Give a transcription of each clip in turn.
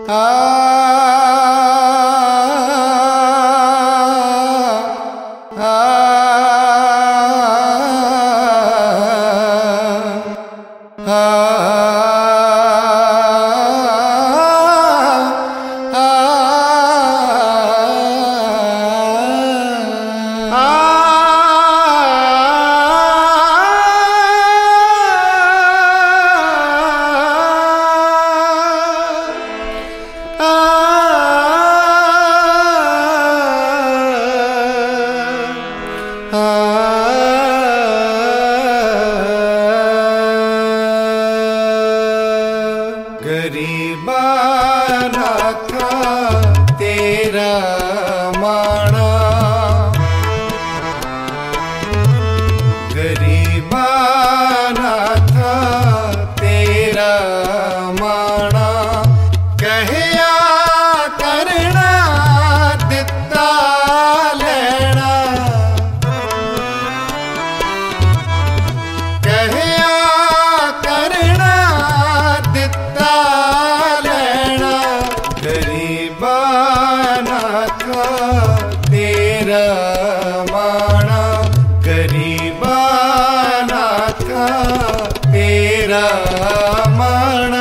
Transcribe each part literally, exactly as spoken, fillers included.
गरीबाना था तेरा माना, गरीबाना था तेरा माना, कहया करना दिता लेना, कहया करना दिता लेना, गरीबाना था तेरा माना, गरीबाना था तेरा माना।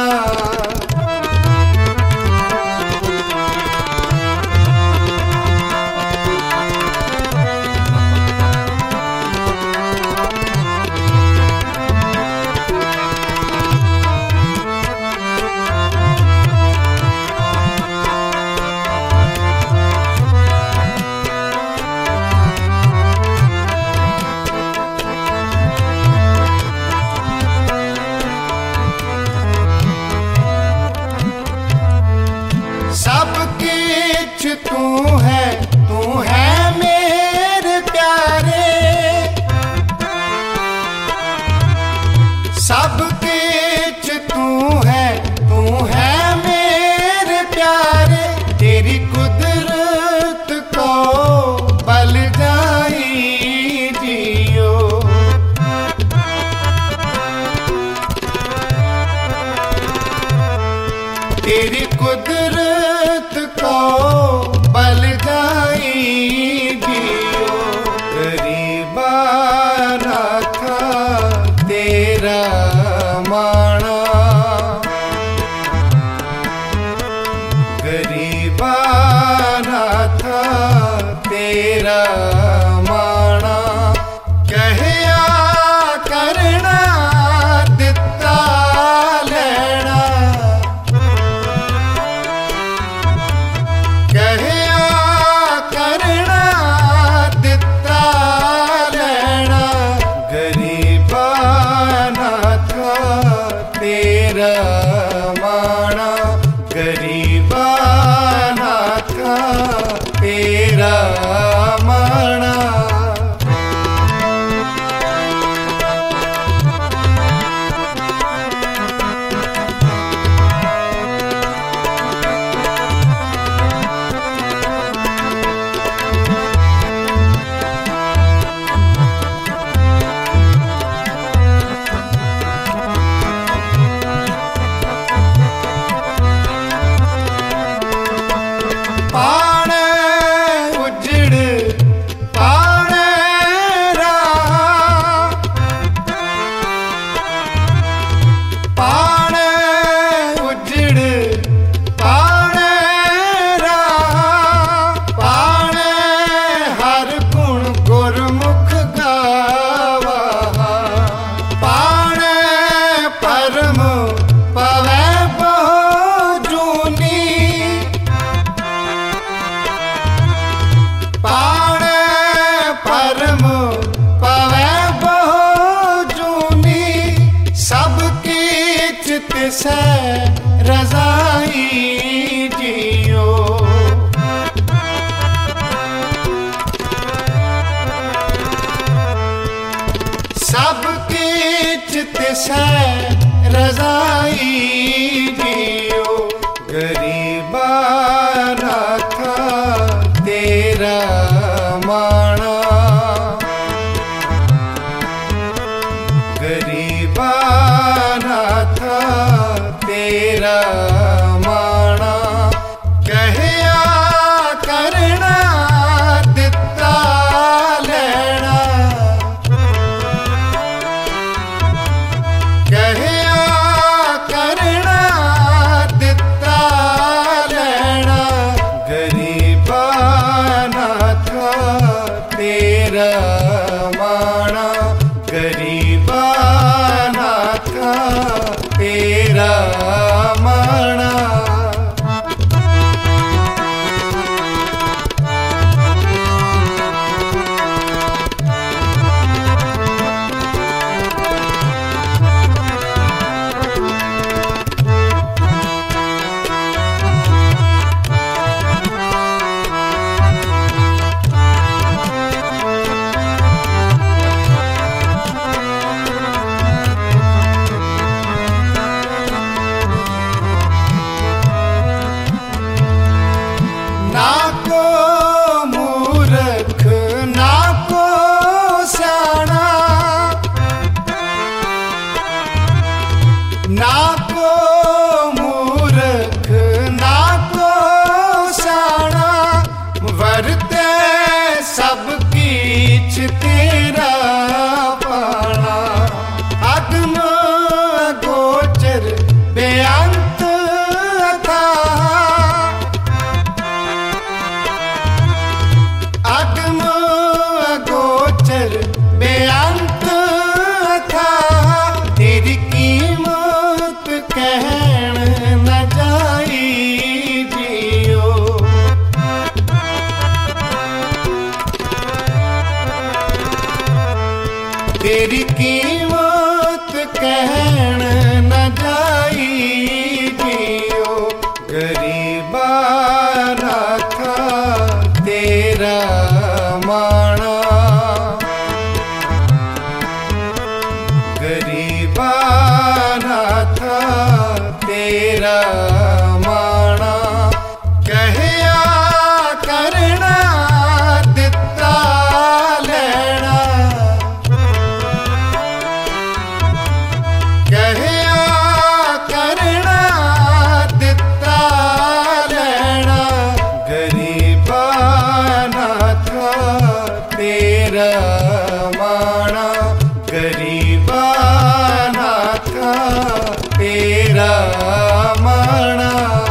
सबकी इच्छ तू है, तू है मेरे प्यारे, सबकी इच्छ तू है, तू है मेरे प्यारे, तेरी कुदरत को बल जाई जियो, तेरी कुदरत को बल जाई जियो, गरीबाना था तेरा माना, गरीबाना था तेरा माना, कहया करना दिता लेना, कहया करना दिता लेना, गरीबाना था तेरा माना, गरीबाना था तेरा माना। पाने उजड़ पाने रहा, पाने उजड़ पाने रहा, पाने हर गुण गुरमुख गावा, पाने परम पवै बहु जूनी, पाने परम पवै बहु जूनी, सबकी चित से रजाई जियो, सबकी चित से रजाई जियो, गरीबाना था तेरा माना, गरीबाना था तेरा माना, माणा कहया करना दिता लेना कहया करना दिता लेना गरीबा ना था तेरा माणा गरीबा ना था तेरा माणा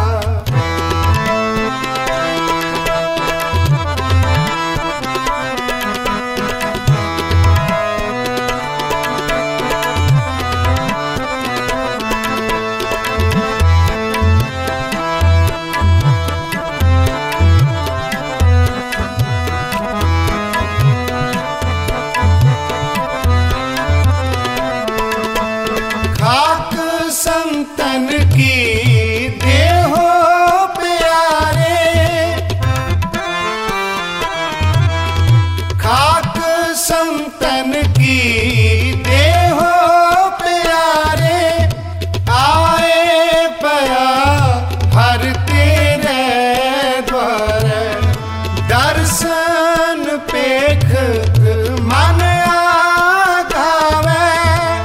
खाक संतन की देहो प्यारे खाक संतन की देहो प्यारे आए पया हर तेरे द्वार दर्शन पेख मन आगावे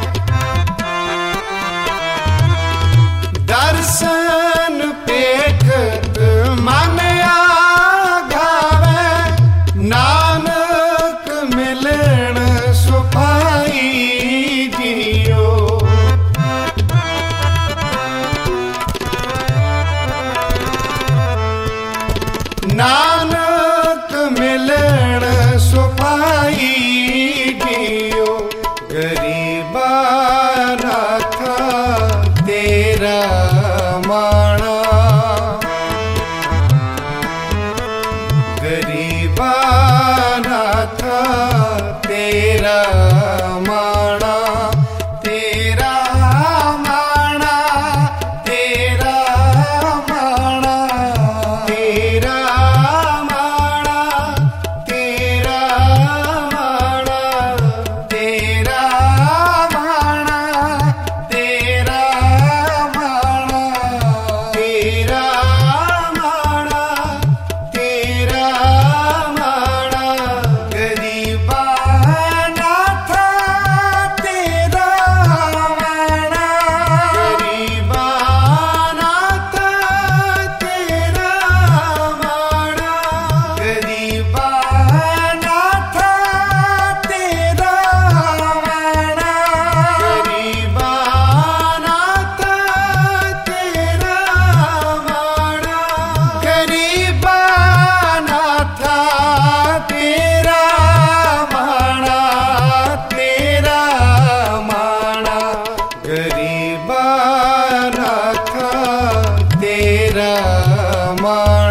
दर्शन पेख मन आगावे नानक मिलन सुपाई जियो नानक मिलन सुपाई जियो गरीबा ना था तेरा माणा गरीबा ना था तेरा माणा तेरा माणा तेरा माणा तेरा माणा तेरा माणा तेरा माणा तेरा माणा तेरा माणा तेरा माणा गरीबा ना था तेरा माणा गरीबा ना था तेरा माणा गरीबा ना था तेरा माणा गरीबा ना था तेरा माणा गरीबा ना था तेरा माणा तेरा माणा गरीबा ना था तेरा माणा